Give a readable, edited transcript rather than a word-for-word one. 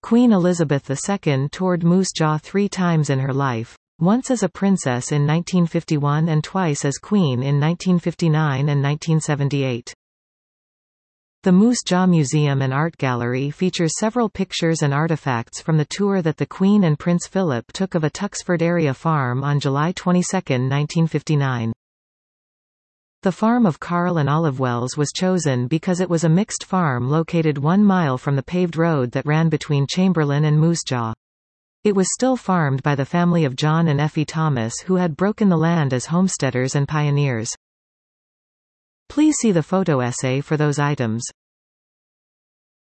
Queen Elizabeth II toured Moose Jaw 3 times in her life, once as a princess in 1951 and twice as queen in 1959 and 1978. The Moose Jaw Museum and Art Gallery features several pictures and artifacts from the tour that the Queen and Prince Philip took of a Tuxford area farm on July 22, 1959. The farm of Carl and Olive Wells was chosen because it was a mixed farm located 1 mile from the paved road that ran between Chamberlain and Moose Jaw. It was still farmed by the family of John and Effie Thomas, who had broken the land as homesteaders and pioneers. Please see the photo essay for those items.